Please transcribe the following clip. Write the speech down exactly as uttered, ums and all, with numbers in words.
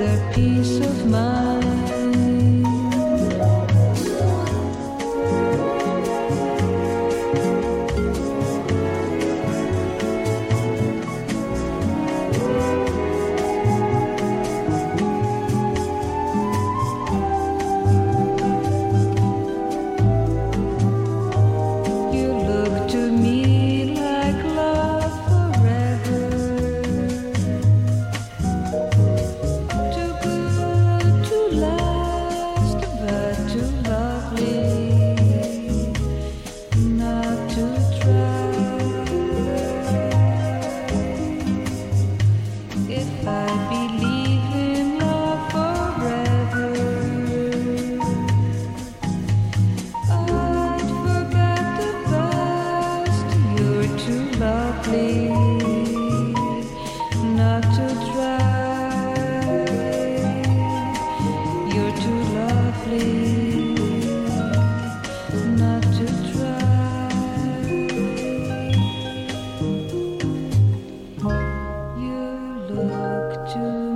their peace of mind. You look to me like love forever, too good to last, but too lovely not to try. If I believe in love forever, I'd forget the past. You're too lovely not to try. You're too lovely not to try. You look too